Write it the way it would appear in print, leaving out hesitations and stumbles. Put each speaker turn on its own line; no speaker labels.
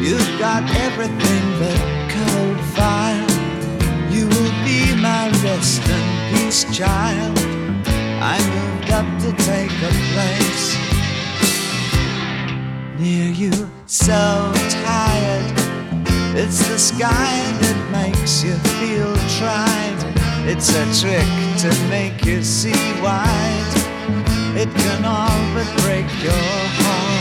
You've got everything but cold fire. You will be my rest and peace, child. I moved up to take a place near you, so tired. It's the sky that makes you feel tried. It's a trick to make you see wide. It can all but break your heart.